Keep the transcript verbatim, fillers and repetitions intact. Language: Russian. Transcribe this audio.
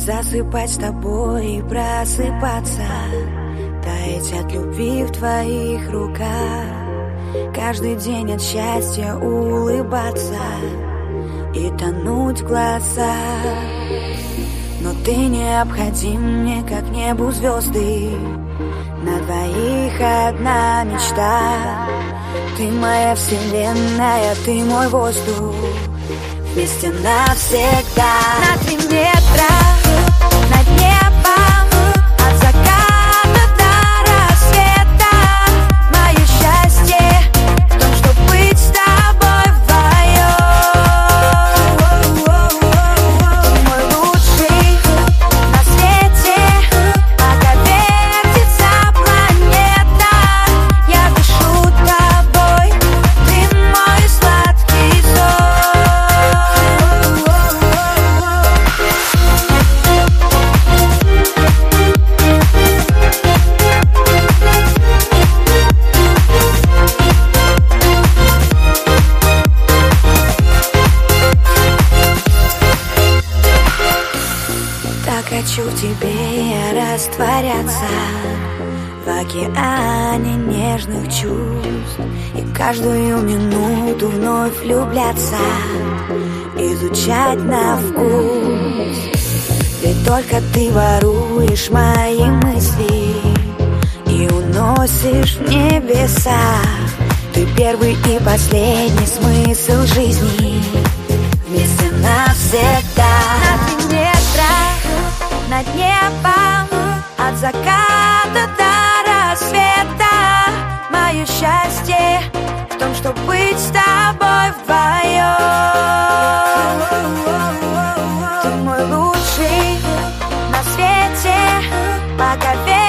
засыпать с тобой и просыпаться, таять от любви в твоих руках, каждый день от счастья улыбаться и тонуть в глазах. Но ты необходим мне, как небу звезды, на двоих одна мечта. Ты моя вселенная, ты мой воздух, вместе навсегда. На три метра над небом, от заката до рассвета. Мое счастье в том, чтобы быть с тобой вдвоем. Ты мой лучший на свете, пока вертится планета. Я дышу тобой, ты мой сладкий сон. Так хочу в тебе я растворяться, в океане нежных чувств, и каждую минуту вновь влюбляться, изучать на вкус. Ведь только ты воруешь мои мысли и уносишь в небеса. Ты первый и последний смысл жизни, вместе навсегда. На три метра над небом, от заката до рассвета. Мое счастье в том, чтобы быть с тобой вдвоем. Ты мой лучший на свете, пока